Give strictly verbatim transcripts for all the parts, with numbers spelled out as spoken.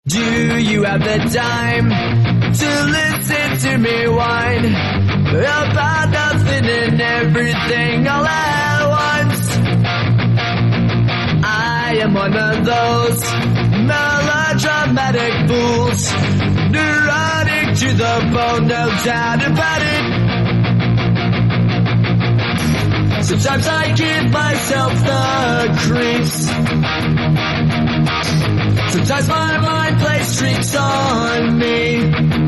Do you have the time to listen to me whine about nothing and everything all at once? I am one of those melodramatic fools, neurotic to the bone, no doubt about it. Sometimes I give myself the creeps. Sometimes my mind plays tricks on me.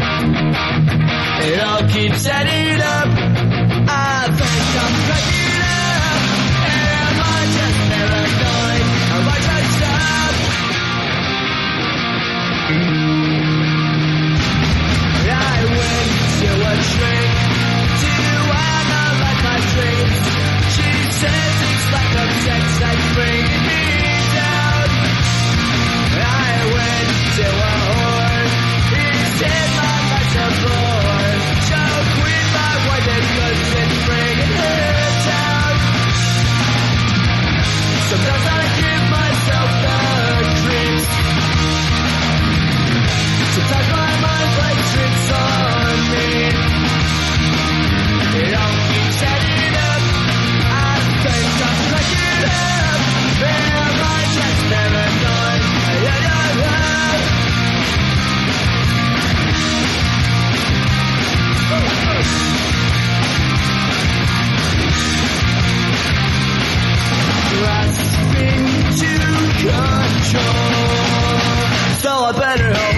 It all keeps adding up. I think I'm cracking up. Am I just paranoid? Am I just up? I went to a shrink to analyze my dreams. She says it's like a sex that's bringing me down. I went to a whore. He said my life's a bore. Joke with my wife and goods and bringing her down. Sometimes I give myself the creeps. Sometimes my mind plays tricks on me. It all keeps adding up. I think I'm cracking up. Am I just paranoid? Yeah, yeah, yeah. Grasping to control, so I better